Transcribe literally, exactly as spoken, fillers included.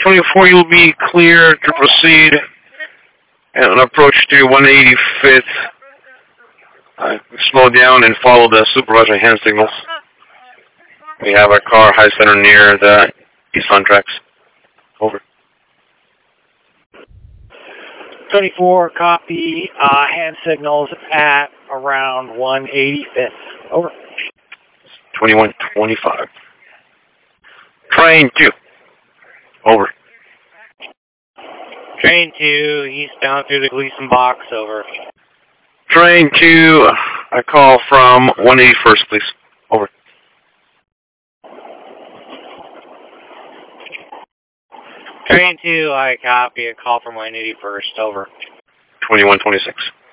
twenty-four, you'll be clear to proceed and an approach to one eighty-fifth. Uh, slow down and follow the supervisory hand signals. We have our car high center near the east on tracks. Over. twenty-four, copy. Uh, hand signals at around one eighty-fifth. Over. twenty-one twenty-five. Train two. Over. Train two, eastbound through the Gleason box. Over. Train two, I call from one eighty-first, please. Over. Train two, I copy a call from one eighty-first. Over. twenty-one twenty-six.